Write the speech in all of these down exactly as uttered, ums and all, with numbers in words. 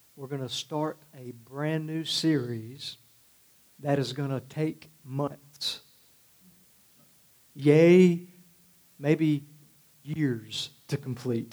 we're going to start a brand new series that is going to take months. Yay, maybe years to complete.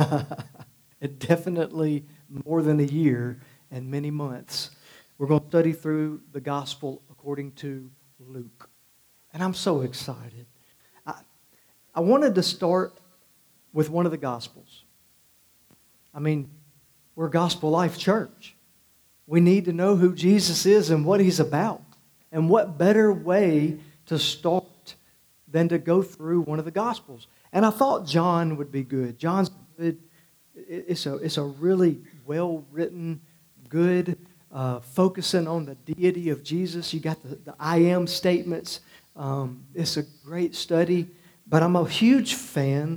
It definitely more than a year and many months. We're going to study through the gospel according to Luke. And I'm so excited. I, I wanted to start with one of the gospels. I mean, we're Gospel Life Church. We need to know who Jesus is and what He's about. And what better way to start than to go through one of the Gospels. And I thought John would be good. John's good. It's a, it's a really well-written, good, uh, focusing on the deity of Jesus. You got the, the I am statements. Um, it's a great study. But I'm a huge fan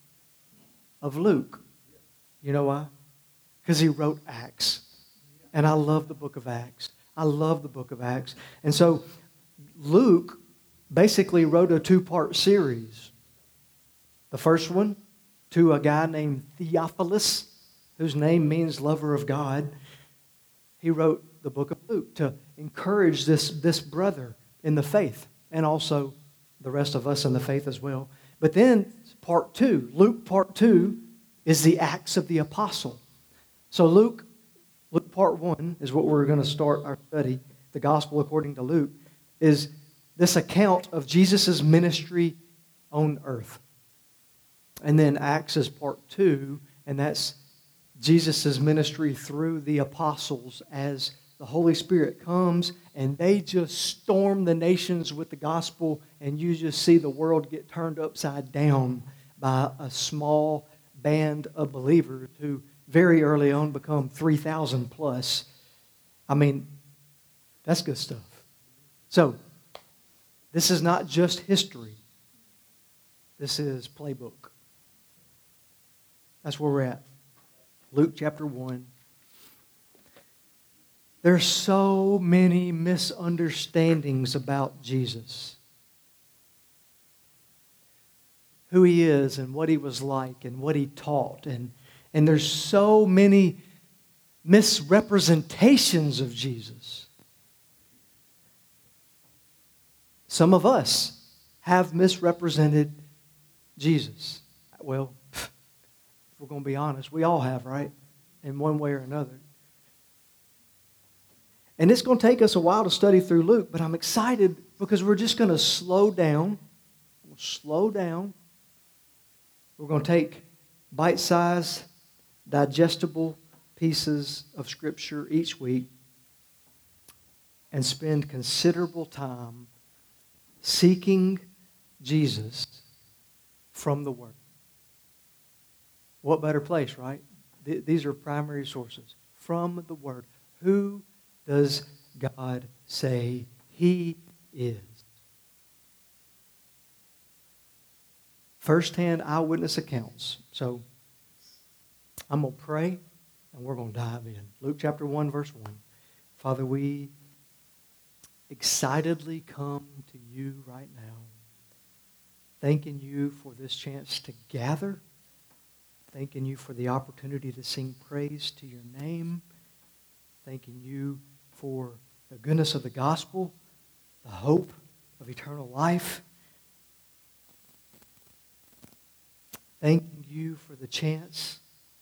of Luke. You know why? Because he wrote Acts. And I love the book of Acts. I love the book of Acts. And so Luke basically wrote a two-part series. The first one to a guy named Theophilus, whose name means lover of God. He wrote the book of Luke to encourage this, this brother in the faith and also the rest of us in the faith as well. But then part two, Luke part two, is the Acts of the Apostle. So Luke, Luke part one is what we're going to start our study. The Gospel according to Luke is this account of Jesus' ministry on earth. And then Acts is part two, and that's Jesus' ministry through the apostles as the Holy Spirit comes and they just storm the nations with the gospel, and you just see the world get turned upside down by a small band of believers who very early on become three thousand plus. I mean, that's good stuff. So, this is not just history. This is playbook. That's where we're at. Luke chapter one. There's so many misunderstandings about Jesus. Who He is and what He was like and what He taught. And, and there's so many misrepresentations of Jesus. Some of us have misrepresented Jesus. Well, if we're going to be honest, we all have, right? In one way or another. And it's going to take us a while to study through Luke, but I'm excited because we're just going to slow down. We'll slow down. We're going to take bite-sized, digestible pieces of Scripture each week and spend considerable time seeking Jesus from the Word. What better place, right? Th- these are primary sources. From the Word. Who does God say He is? First-hand eyewitness accounts. So, I'm going to pray and we're going to dive in. Luke chapter one, verse one. Father, we excitedly come to you right now, thanking you for this chance to gather, thanking you for the opportunity to sing praise to your name, thanking you for the goodness of the gospel, the hope of eternal life. Thanking you for the chance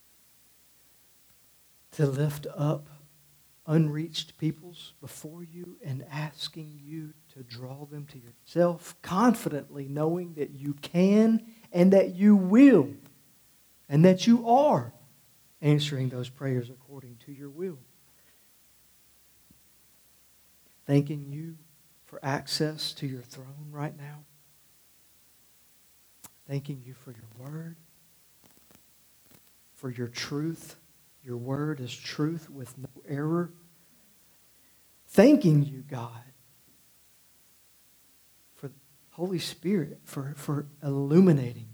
to lift up unreached peoples before you and asking you to draw them to yourself, confidently knowing that you can and that you will and that you are answering those prayers according to your will. Thanking you for access to your throne right now. Thanking you for your word, for your truth. Your word is truth with no error. Thanking you, God, for the Holy Spirit, for, for illuminating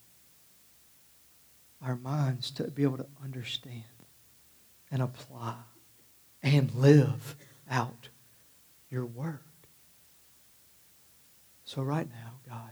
our minds to be able to understand and apply and live out your word. So right now, God,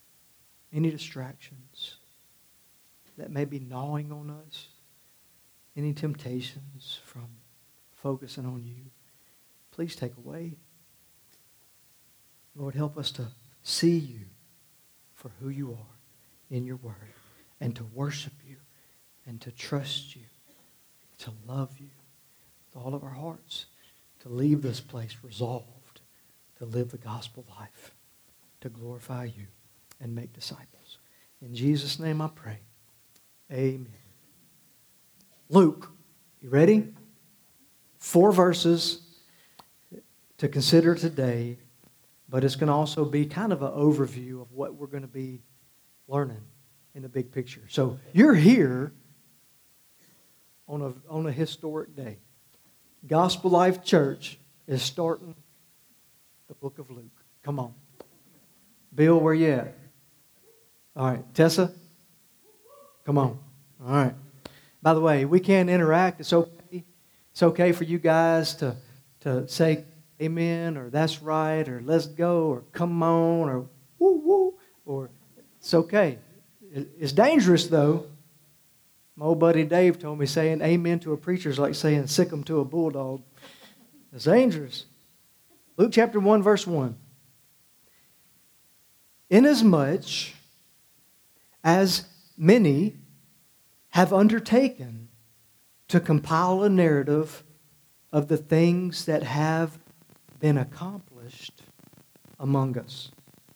any distractions that may be gnawing on us, any temptations from focusing on you, please take away. Lord, help us to see you for who you are in your word, and to worship you, and to trust you, to love you with all of our hearts, to leave this place resolved to live the gospel life, to glorify you and make disciples. In Jesus' name I pray. Amen. Luke, you ready? Four verses to consider today, but it's going to also be kind of an overview of what we're going to be learning in the big picture. So you're here on a, on a historic day. Gospel Life Church is starting the book of Luke. Come on. Bill, where you at? All right. Tessa? Come on. All right. By the way, we can't interact. It's okay. It's okay for you guys to, to say amen, or that's right, or let's go, or come on, or woo woo, or it's okay. It's dangerous, though. My old buddy Dave told me saying amen to a preacher is like saying sick 'em to a bulldog. It's dangerous. Luke chapter one, verse one. Inasmuch as many have undertaken to compile a narrative of the things that have been accomplished among us.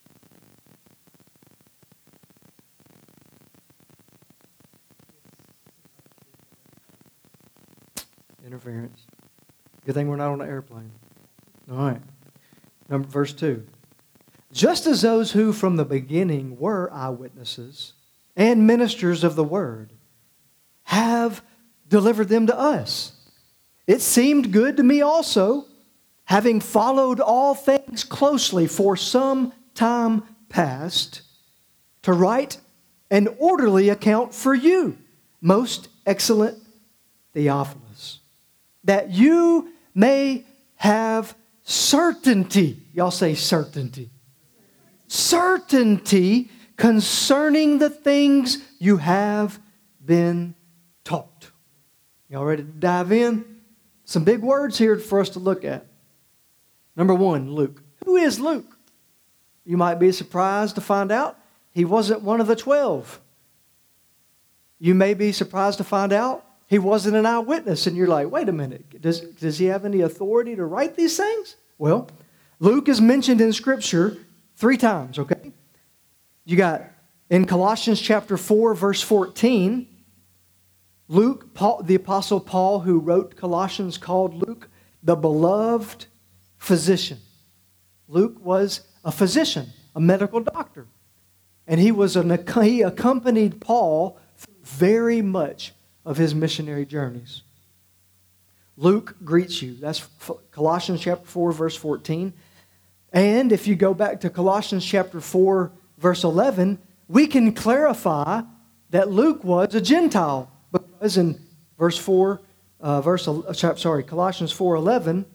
Interference. Good thing we're not on an airplane. All right. Number verse two. Just as those who from the beginning were eyewitnesses and ministers of the word have delivered them to us, it seemed good to me also, having followed all things closely for some time past, to write an orderly account for you, most excellent Theophilus, that you may have certainty. Y'all say certainty. Certainty concerning the things you have been taught. Y'all ready to dive in? Some big words here for us to look at. Number one, Luke. Who is Luke? You might be surprised to find out he wasn't one of the twelve. You may be surprised to find out he wasn't an eyewitness. And you're like, wait a minute, does, does he have any authority to write these things? Well, Luke is mentioned in Scripture three times, okay? You got in Colossians chapter four, verse fourteen, Luke, Paul, the Apostle Paul, who wrote Colossians, called Luke the beloved physician. Luke was a physician, a medical doctor. And he was an, he accompanied Paul very much of his missionary journeys. Luke greets you. That's Colossians chapter four, verse fourteen. And if you go back to Colossians chapter four, verse eleven, we can clarify that Luke was a Gentile. Because in verse four, uh, verse sorry, Colossians four eleven,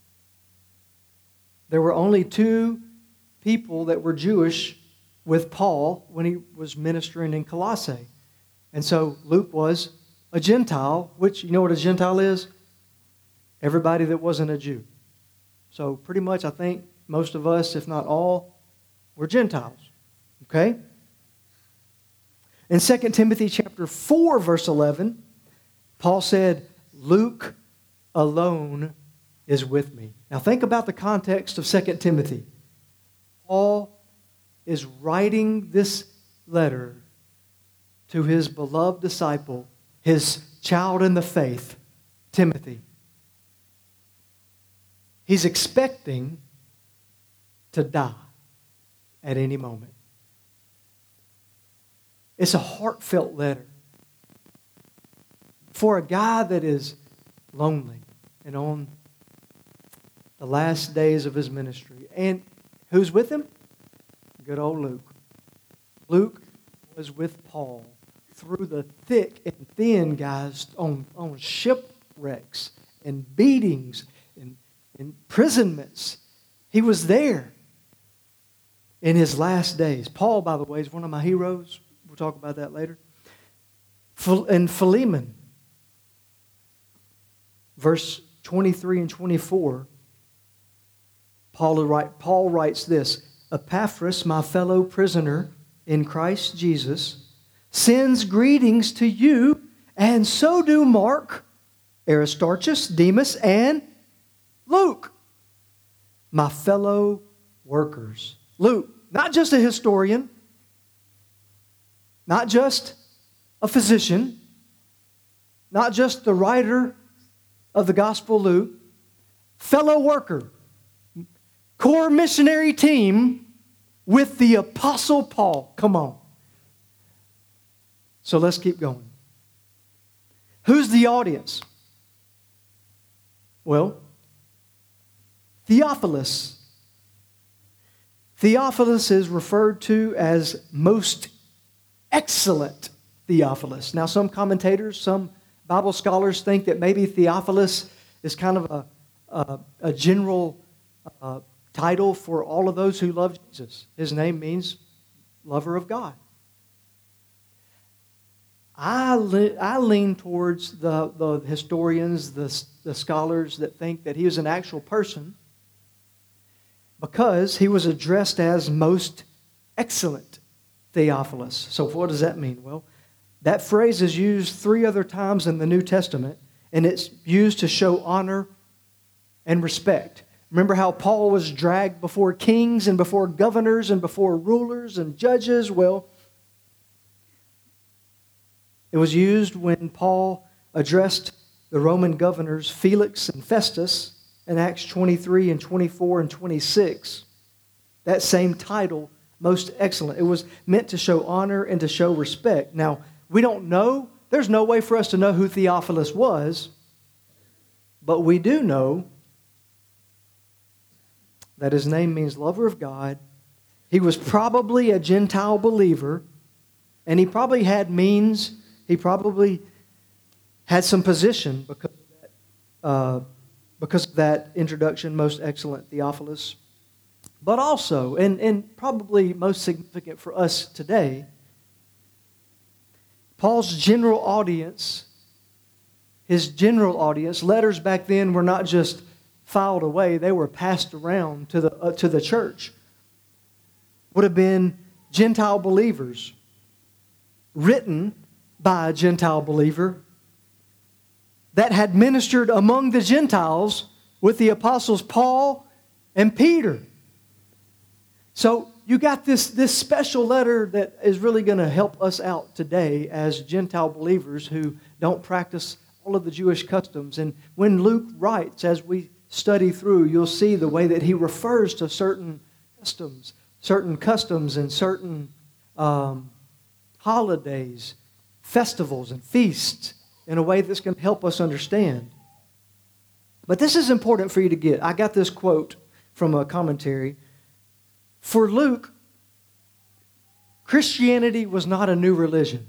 there were only two people that were Jewish with Paul when he was ministering in Colossae. And so Luke was a Gentile, which, you know what a Gentile is? Everybody that wasn't a Jew. So pretty much I think most of us, if not all, were Gentiles. Okay? In Second Timothy chapter four, verse eleven, Paul said, Luke alone is with me. Now think about the context of Second Timothy. Paul is writing this letter to his beloved disciple, his child in the faith, Timothy. He's expecting to die at any moment. It's a heartfelt letter for a guy that is lonely and on the last days of his ministry. And who's with him? Good old Luke. Luke was with Paul through the thick and thin, guys, on, on shipwrecks and beatings and imprisonments. He was there in his last days. Paul, by the way, is one of my heroes. We'll talk about that later. And Philemon. verse twenty-three and twenty-four, Paul, write, Paul writes this, Epaphras, my fellow prisoner in Christ Jesus, sends greetings to you, and so do Mark, Aristarchus, Demas, and Luke, my fellow workers. Luke, not just a historian, not just a physician, not just the writer of the Gospel Luke, fellow worker, core missionary team with the Apostle Paul. Come on. So let's keep going. Who's the audience? Well, Theophilus. Theophilus is referred to as most excellent Theophilus. Now, some commentators, some Bible scholars think that maybe Theophilus is kind of a, a, a general uh, title for all of those who love Jesus. His name means lover of God. I, le- I lean towards the, the historians, the, the scholars that think that he was an actual person because he was addressed as most excellent Theophilus. So what does that mean? Well, that phrase is used three other times in the New Testament, and it's used to show honor and respect. Remember how Paul was dragged before kings and before governors and before rulers and judges? Well, it was used when Paul addressed the Roman governors Felix and Festus in Acts twenty-three and twenty-four and twenty-six. That same title, most excellent. It was meant to show honor and to show respect. Now, we don't know. There's no way for us to know who Theophilus was, but we do know that his name means lover of God. He was probably a Gentile believer, and he probably had means. He probably had some position because of that, uh, because of that introduction, most excellent Theophilus. But also, and, and probably most significant for us today, Paul's general audience, his general audience, letters back then were not just filed away, they were passed around to the, uh, to the church. Would have been Gentile believers, written by a Gentile believer that had ministered among the Gentiles with the apostles Paul and Peter. So you got this, this special letter that is really going to help us out today as Gentile believers who don't practice all of the Jewish customs. And when Luke writes, as we study through, you'll see the way that he refers to certain customs, certain customs and certain um, holidays, festivals and feasts in a way that's going to help us understand. But this is important for you to get. I got this quote from a commentary. For Luke, Christianity was not a new religion.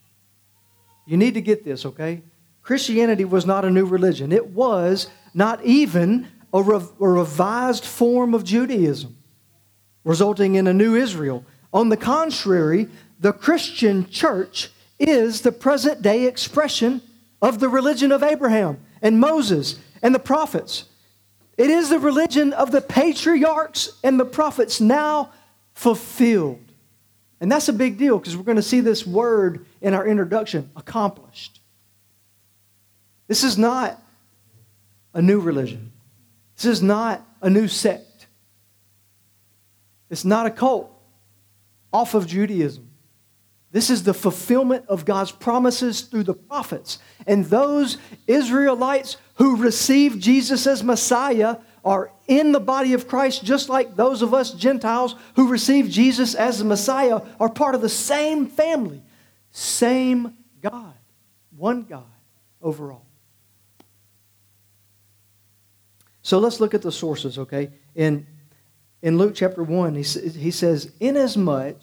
You need to get this, okay? Christianity was not a new religion. It was not even a, rev- a revised form of Judaism, resulting in a new Israel. On the contrary, the Christian church is the present-day expression of the religion of Abraham and Moses and the prophets. It is the religion of the patriarchs and the prophets now fulfilled. And that's a big deal because we're going to see this word in our introduction, accomplished. This is not a new religion. This is not a new sect. It's not a cult off of Judaism. This is the fulfillment of God's promises through the prophets. And those Israelites who received Jesus as Messiah are in the body of Christ, just like those of us Gentiles who receive Jesus as the Messiah are part of the same family. Same God. One God overall. So let's look at the sources, okay? In, in Luke chapter one, he, he says, inasmuch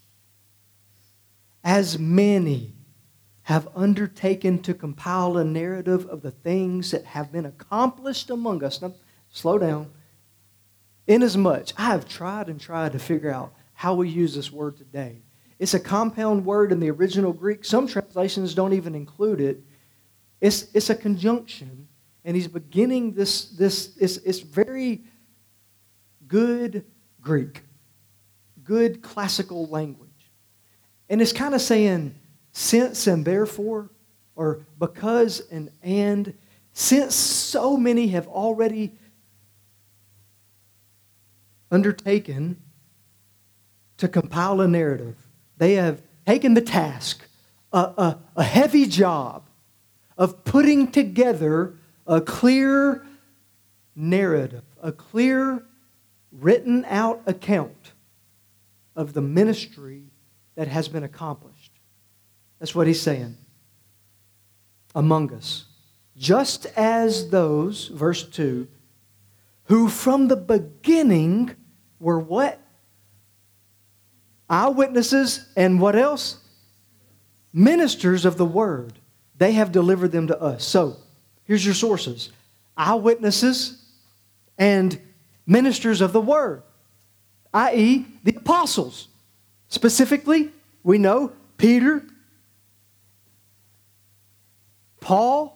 as many have undertaken to compile a narrative of the things that have been accomplished among us. Now, slow down. Inasmuch, I have tried and tried to figure out how we use this word today. It's a compound word in the original Greek. Some translations don't even include it. It's, it's a conjunction, and he's beginning this, this it's, it's very good Greek, good classical language. And it's kind of saying, since and therefore, or because and and, since so many have already undertaken to compile a narrative, they have taken the task, a, a, a heavy job of putting together a clear narrative, a clear written out account of the ministry that has been accomplished. That's what he's saying. Among us. Just as those, verse two, who from the beginning were what? Eyewitnesses and what else? Ministers of the word. They have delivered them to us. So, here's your sources. Eyewitnesses and ministers of the word, that is the apostles. Specifically, we know Peter, Paul,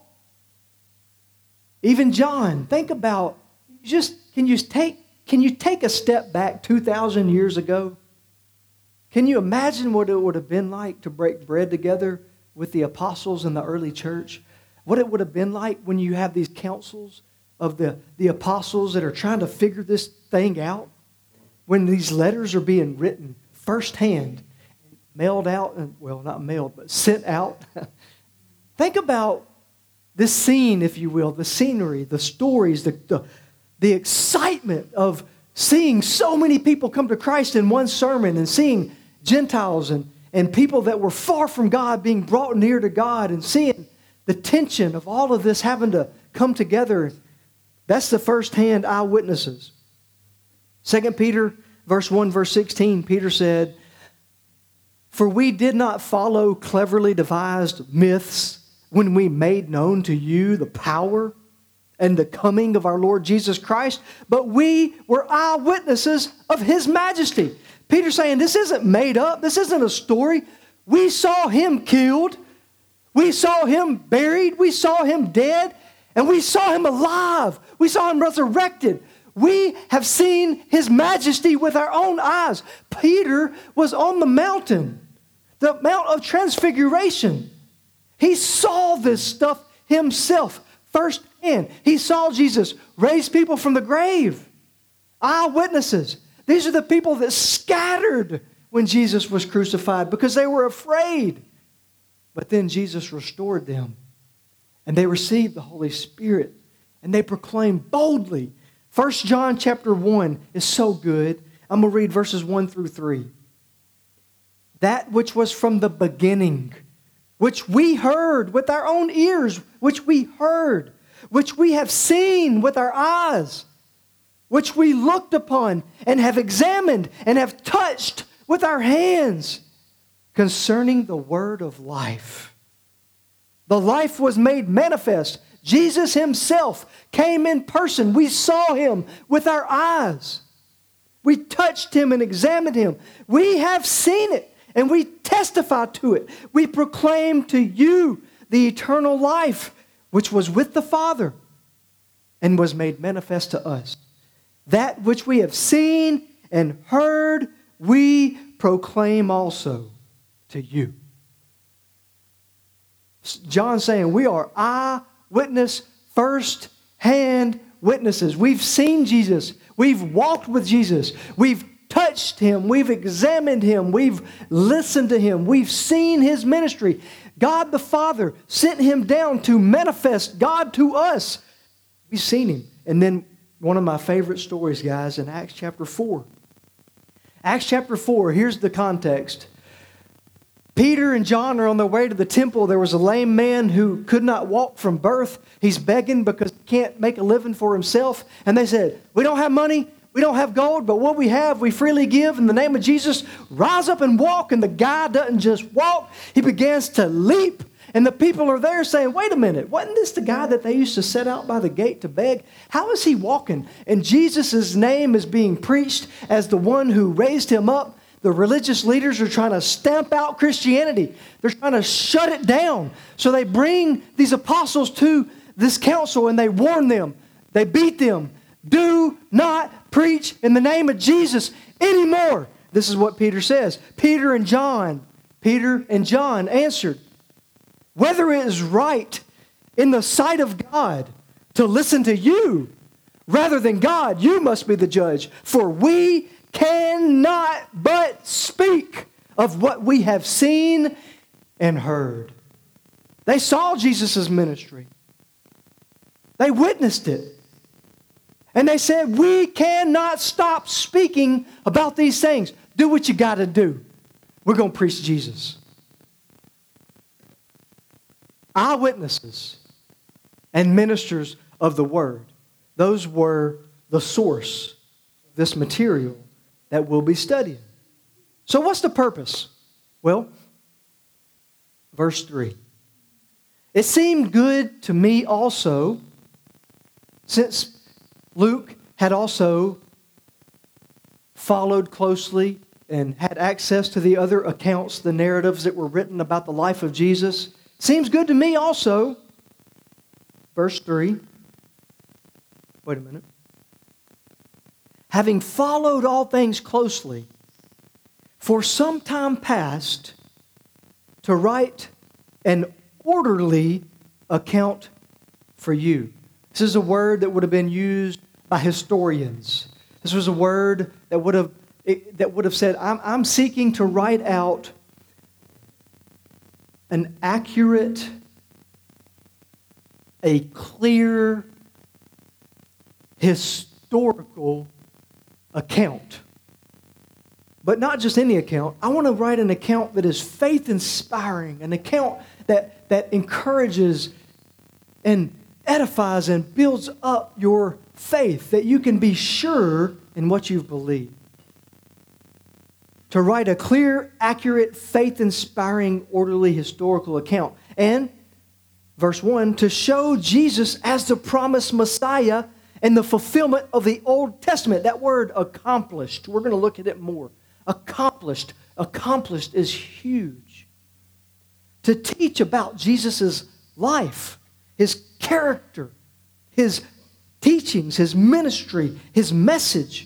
even John. Think about, just can you take can you take a step back two thousand years ago? Can you imagine what it would have been like to break bread together with the apostles in the early church? What it would have been like when you have these councils of the, the apostles that are trying to figure this thing out? When these letters are being written firsthand, mailed out, and well, not mailed, but sent out. Think about this scene, if you will, the scenery, the stories, the, the, the excitement of seeing so many people come to Christ in one sermon, and seeing Gentiles and, and people that were far from God being brought near to God, and seeing the tension of all of this having to come together. That's the first-hand eyewitnesses. Second Peter verse one, verse sixteen, Peter said, "For we did not follow cleverly devised myths when we made known to you the power and the coming of our Lord Jesus Christ, but we were eyewitnesses of His majesty." Peter's saying this isn't made up. This isn't a story. We saw Him killed. We saw Him buried. We saw Him dead. And we saw Him alive. We saw Him resurrected. We have seen His majesty with our own eyes. Peter was on the mountain, the Mount of Transfiguration. He saw this stuff himself firsthand. He saw Jesus raise people from the grave. Eyewitnesses. These are the people that scattered when Jesus was crucified because they were afraid. But then Jesus restored them, and they received the Holy Spirit, and they proclaimed boldly. First John chapter one is so good. I'm going to read verses one through three. That which was from the beginning, which we heard with our own ears, which we heard, which we have seen with our eyes, which we looked upon and have examined and have touched with our hands, concerning the word of life. The life was made manifest. Jesus Himself came in person. We saw Him with our eyes. We touched Him and examined Him. We have seen it, and we testify to it. We proclaim to you the eternal life, which was with the Father and was made manifest to us. That which we have seen and heard, we proclaim also to you. John's saying we are eyewitness, first-hand witnesses. We've seen Jesus. We've walked with Jesus. We've touched Him. We've examined Him. We've listened to Him. We've seen His ministry. God the Father sent Him down to manifest God to us. We've seen Him. And then one of my favorite stories, guys, in Acts chapter four. Acts chapter four, here's the context. Peter and John are on their way to the temple. There was a lame man who could not walk from birth. He's begging because he can't make a living for himself. And they said, "We don't have money, we don't have gold, but what we have we freely give. In the name of Jesus, rise up and walk." And the guy doesn't just walk, he begins to leap. And the people are there saying, "Wait a minute, wasn't this the guy that they used to set out by the gate to beg? How is he walking?" And Jesus' name is being preached as the one who raised him up. The religious leaders are trying to stamp out Christianity. They're trying to shut it down. So they bring these apostles to this council and they warn them. They beat them. Do not preach in the name of Jesus anymore. This is what Peter says. Peter and John, Peter and John answered, whether it is right in the sight of God to listen to you rather than God, you must be the judge. For we cannot but speak of what we have seen and heard. They saw Jesus' ministry. They witnessed it. And they said, we cannot stop speaking about these things. Do what you got to do. We're going to preach Jesus. Eyewitnesses and ministers of the Word. Those were the source of this material that we'll be studying. So what's the purpose? Well, verse three. It seemed good to me also, since Luke had also followed closely and had access to the other accounts, the narratives that were written about the life of Jesus. Seems good to me also. Verse three. Wait a minute. Having followed all things closely, for some time past, to write an orderly account for you. This is a word that would have been used by historians. This was a word that would have that would have said, I'm, I'm seeking to write out an accurate, a clear, historical account. But not just any account. I want to write an account that is faith-inspiring, an account that, that encourages and edifies and builds up your faith, that you can be sure in what you've believed. To write a clear, accurate, faith-inspiring, orderly, historical account. And, verse one, to show Jesus as the promised Messiah and the fulfillment of the Old Testament. That word, accomplished. We're going to look at it more. Accomplished. Accomplished is huge. To teach about Jesus' life, His character, His teachings, His ministry, His message.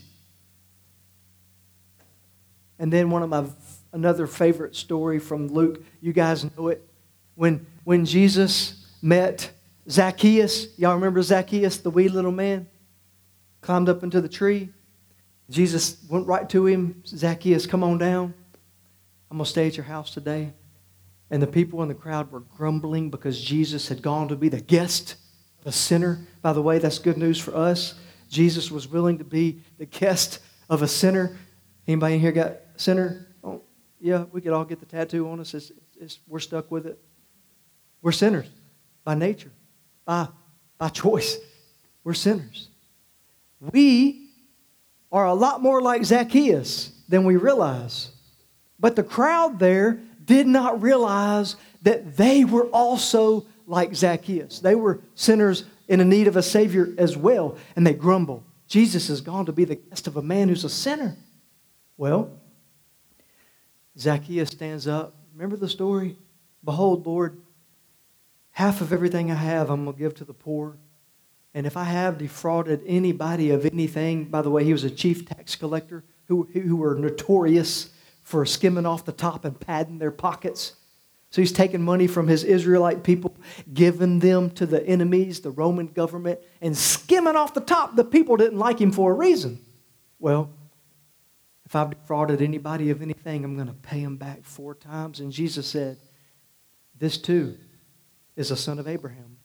And then one of my, another favorite story from Luke, you guys know it. When, when Jesus met Zacchaeus, y'all remember Zacchaeus, the wee little man? Climbed up into the tree. Jesus went right to him. Zacchaeus, come on down. I'm going to stay at your house today. And the people in the crowd were grumbling because Jesus had gone to be the guest, the sinner. By the way, that's good news for us. Jesus was willing to be the guest of a sinner. Anybody in here got a sinner? Oh, yeah, we could all get the tattoo on us. It's, it's, we're stuck with it. We're sinners by nature, by, by choice. We're sinners. We are a lot more like Zacchaeus than we realize. But the crowd there did not realize that they were also like Zacchaeus. They were sinners in a need of a Savior as well. And they grumble. Jesus has gone to be the guest of a man who's a sinner. Well, Zacchaeus stands up. Remember the story? Behold, Lord, half of everything I have I'm going to give to the poor. And if I have defrauded anybody of anything, by the way, he was a chief tax collector who, who were notorious for skimming off the top and padding their pockets. So he's taking money from his Israelite people, giving them to the enemies, the Roman government, and skimming off the top. The people didn't like him for a reason. Well, if I've defrauded anybody of anything, I'm going to pay him back four times. And Jesus said, this too is a son of Abraham.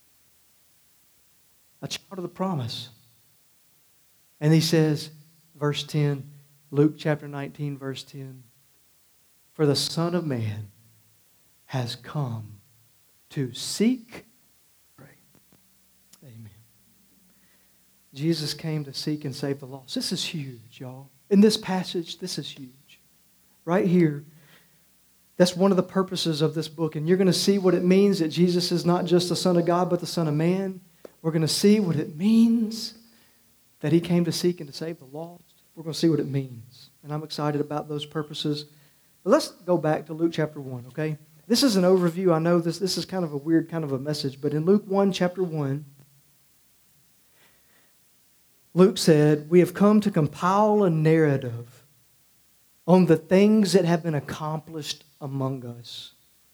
A child of the promise. And he says, verse ten, Luke chapter nineteen, verse ten, for the Son of Man has come to seek, pray. Amen. Jesus came to seek and save the lost. This is huge, y'all. In this passage, this is huge. Right here, that's one of the purposes of this book. And you're going to see what it means that Jesus is not just the Son of God, but the Son of Man. We're going to see what it means that He came to seek and to save the lost. We're going to see what it means. And I'm excited about those purposes. But let's go back to Luke chapter one, okay? this is an overview. I know this, this is kind of a weird kind of a message, but in Luke one, chapter one, Luke said, we have come to compile a narrative on the things that have been accomplished among us.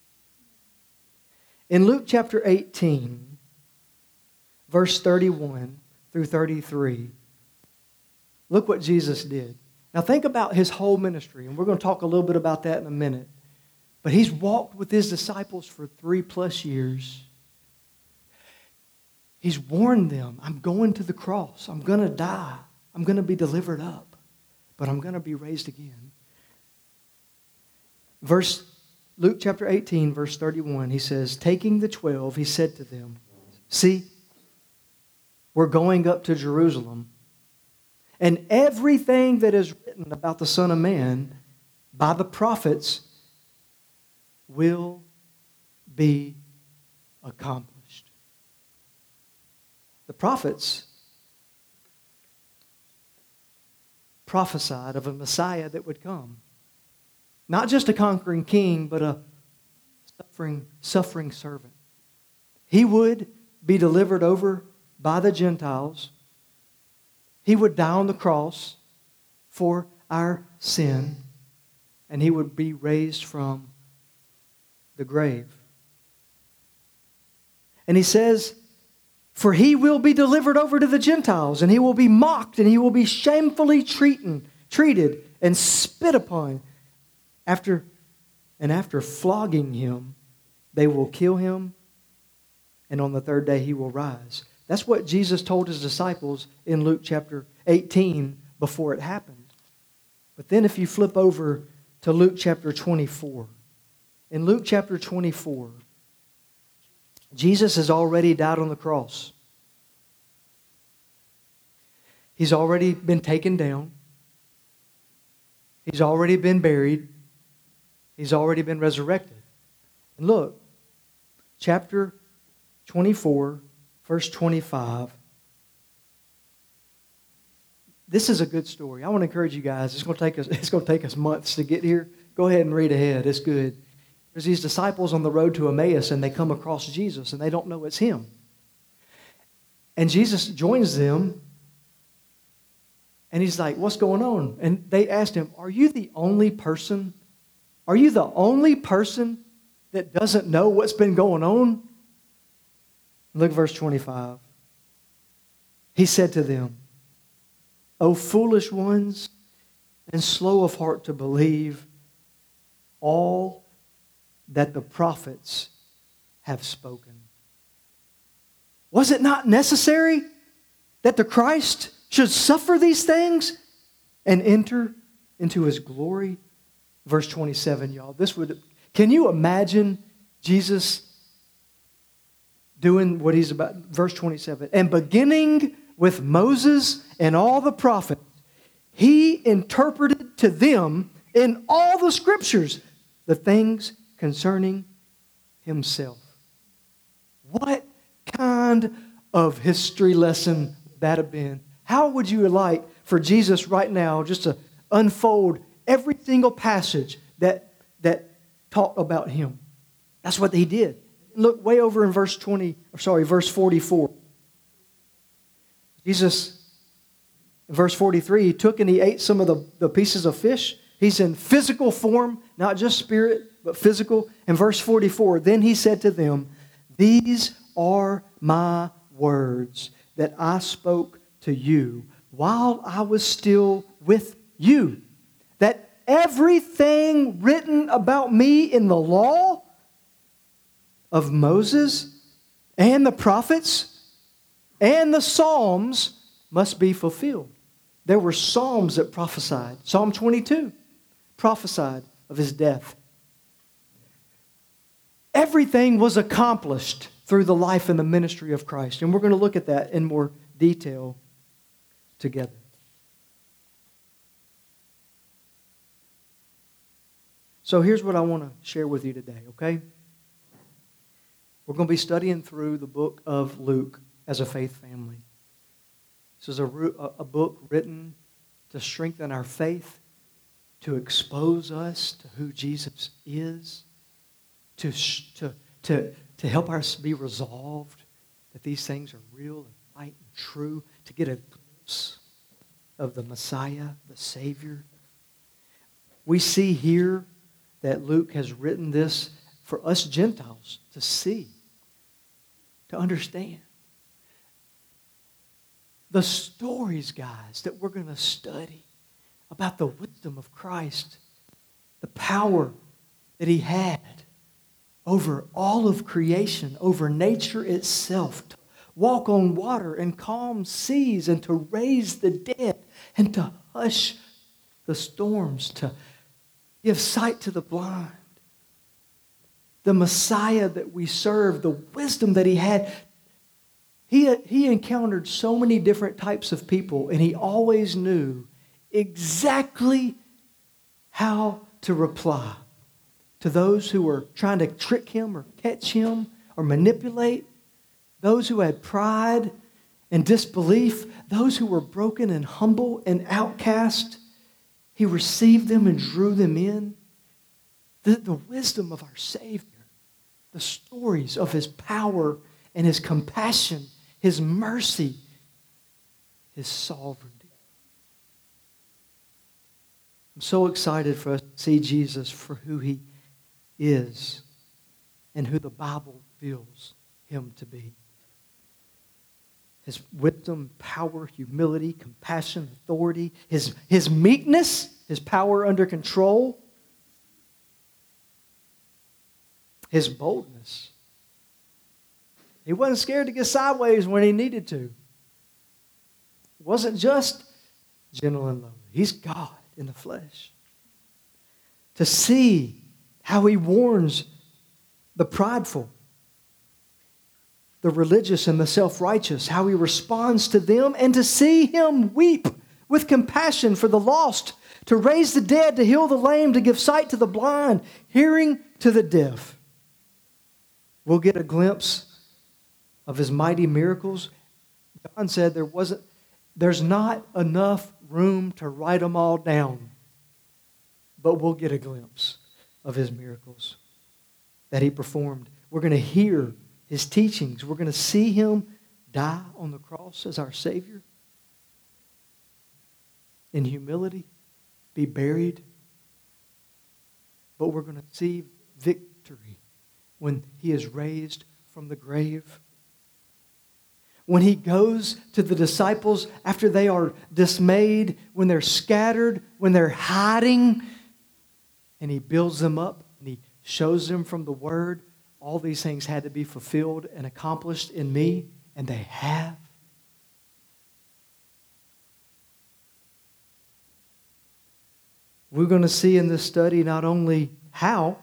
In Luke chapter eighteen, verse thirty-one through thirty-three, look what Jesus did. Now think about his whole ministry, and we're going to talk a little bit about that in a minute. But he's walked with his disciples for three plus years. He's warned them, I'm going to the cross. I'm going to die. I'm going to be delivered up. But I'm going to be raised again. Verse Luke chapter eighteen, verse thirty-one, he says, taking the twelve, he said to them, see, we're going up to Jerusalem. And everything that is written about the Son of Man by the prophets will be accomplished. The prophets prophesied of a Messiah that would come. Not just a conquering king, but a suffering, suffering servant. He would be delivered over by the Gentiles. He would die on the cross for our sin, and he would be raised from the grave. And he says, for he will be delivered over to the Gentiles, and he will be mocked, and he will be shamefully treated, treated and spit upon. After, and after flogging him, they will kill him, and on the third day he will rise. That's what Jesus told his disciples in Luke chapter eighteen before it happened. But then if you flip over to Luke chapter twenty-four, in Luke chapter twenty-four, Jesus has already died on the cross. He's already been taken down. He's already been buried. He's already been resurrected. And look, chapter twenty-four, verse twenty-five. This is a good story. I want to encourage you guys. It's going to take us, it's going to take us months to get here. Go ahead and read ahead. It's good. There's these disciples on the road to Emmaus, and they come across Jesus, and they don't know it's him. And Jesus joins them, and he's like, what's going on? And they asked him, are you the only person Are you the only person that doesn't know what's been going on? Look at verse twenty-five. He said to them, O foolish ones, and slow of heart to believe all that the prophets have spoken. Was it not necessary that the Christ should suffer these things and enter into his glory? Verse twenty-seven, y'all. This would, can you imagine Jesus doing what he's about? Verse twenty-seven. And beginning with Moses and all the prophets, he interpreted to them in all the scriptures the things concerning himself. What kind of history lesson would that have been? How would you like for Jesus right now just to unfold every single passage that, that talked about him? That's what he did. Look way over in verse twenty, or sorry, verse forty-four. Jesus, in verse forty-three, he took and he ate some of the, the pieces of fish. He's in physical form, not just spirit, but physical. In verse forty-four, then he said to them, these are my words that I spoke to you while I was still with you. That everything written about me in the law of Moses and the prophets and the Psalms must be fulfilled. There were Psalms that prophesied. Psalm twenty-two prophesied of his death. Everything was accomplished through the life and the ministry of Christ. And we're going to look at that in more detail together. So here's what I want to share with you today, okay? We're going to be studying through the book of Luke as a faith family. This is a, a book written to strengthen our faith, to expose us to who Jesus is, to, to, to, to help us be resolved that these things are real and right and true, to get a glimpse of the Messiah, the Savior. We see here that Luke has written this for us Gentiles to see, to understand. The stories, guys, that we're going to study about the wisdom of Christ, the power that He had over all of creation, over nature itself, to walk on water and calm seas and to raise the dead and to hush the storms, to give sight to the blind. The Messiah that we serve, the wisdom that He had, he, he encountered so many different types of people, and He always knew exactly how to reply to those who were trying to trick Him or catch Him or manipulate, those who had pride and disbelief, those who were broken and humble and outcast. He received them and drew them in. The, the wisdom of our Savior, the stories of His power and His compassion, His mercy, His sovereignty. I'm so excited for us to see Jesus for who He is and who the Bible reveals Him to be. His wisdom, power, humility, compassion, authority, His, his meekness, His power under control, His boldness. He wasn't scared to get sideways when He needed to. It wasn't just gentle and lowly. He's God in the flesh. To see how He warns the prideful, the religious and the self-righteous, how He responds to them, and to see Him weep with compassion for the lost, to raise the dead, to heal the lame, to give sight to the blind, hearing to the deaf. We'll get a glimpse of His mighty miracles. John said there wasn't, there's not enough room to write them all down, but we'll get a glimpse of His miracles that He performed. We're going to hear His teachings. We're going to see Him die on the cross as our Savior in humility, be buried. But we're going to see victory when He is raised from the grave. When He goes to the disciples after they are dismayed, when they're scattered, when they're hiding, and He builds them up and He shows them from the Word, all these things had to be fulfilled and accomplished in me, and they have. We're going to see in this study not only how,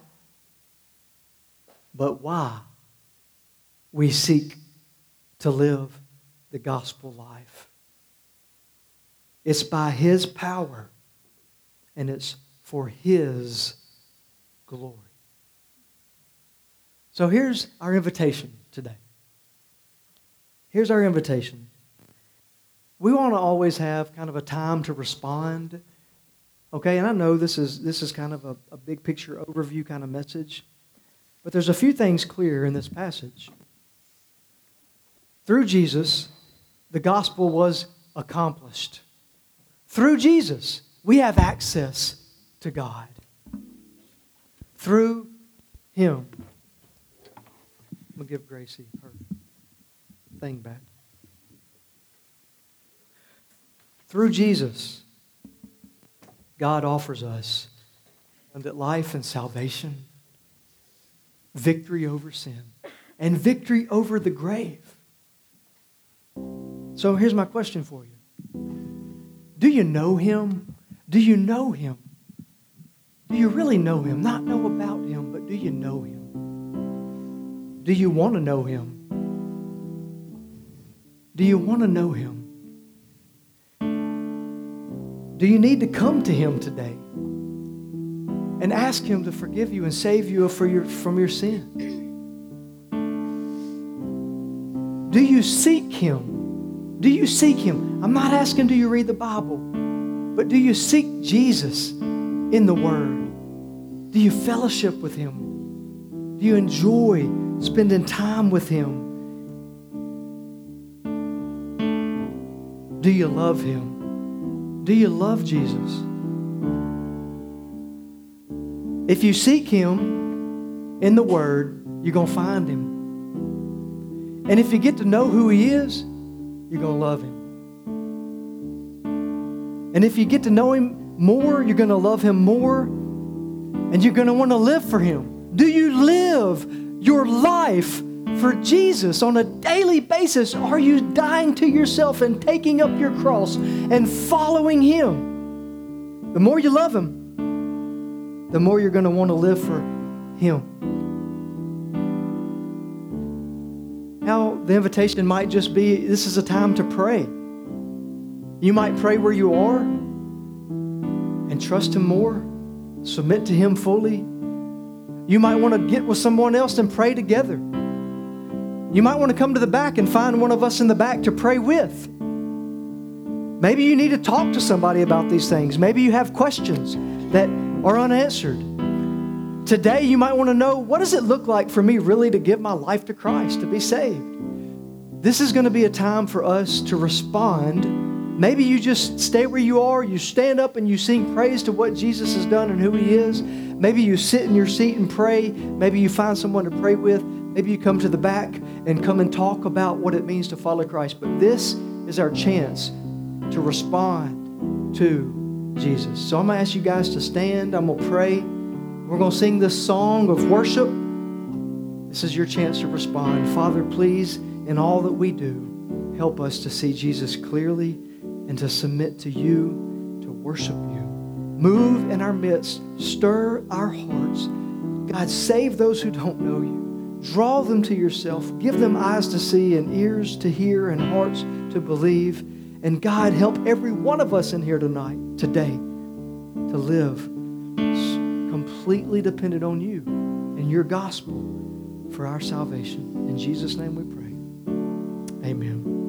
but why we seek to live the gospel life. It's by His power, and it's for His glory. So here's our invitation today. Here's our invitation. We want to always have kind of a time to respond. Okay, and I know this is this is kind of a, a big picture overview kind of message, but there's a few things clear in this passage. Through Jesus, the gospel was accomplished. Through Jesus, we have access to God. Through Him. I'm going to give Gracie her thing back. Through Jesus, God offers us abundant life and salvation, victory over sin, and victory over the grave. So here's my question for you. Do you know Him? Do you know Him? Do you really know Him? Not know about Him, but do you know Him? Do you want to know Him? Do you want to know Him? Do you need to come to Him today and ask Him to forgive you and save you for your, from your sin? Do you seek Him? Do you seek Him? I'm not asking do you read the Bible, but do you seek Jesus in the Word? Do you fellowship with Him? Do you enjoy spending time with Him? Do you love Him? Do you love Jesus? If you seek Him in the Word, you're going to find Him. And if you get to know who He is, you're going to love Him. And if you get to know Him more, you're going to love Him more. And you're going to want to live for Him. Do you live your life for Jesus on a daily basis? Are you dying to yourself and taking up your cross and following Him? The more you love Him, the more you're going to want to live for Him. Now, the invitation might just be, this is a time to pray. You might pray where you are and trust Him more, submit to Him fully. You might want to get with someone else and pray together. You might want to come to the back and find one of us in the back to pray with. Maybe you need to talk to somebody about these things. Maybe you have questions that are unanswered. Today, you might want to know, what does it look like for me really to give my life to Christ, to be saved? This is going to be a time for us to respond. Maybe you just stay where you are, you stand up and you sing praise to what Jesus has done and who He is. Maybe you sit in your seat and pray. Maybe you find someone to pray with. Maybe you come to the back and come and talk about what it means to follow Christ. But this is our chance to respond to Jesus. So I'm going to ask you guys to stand. I'm going to pray. We're going to sing this song of worship. This is your chance to respond. Father, please, in all that we do, help us to see Jesus clearly and to submit to You, to worship You. Move in our midst. Stir our hearts. God, save those who don't know You. Draw them to Yourself. Give them eyes to see and ears to hear and hearts to believe. And God, help every one of us in here tonight, today, to live completely dependent on You and Your gospel for our salvation. In Jesus' name we pray. Amen.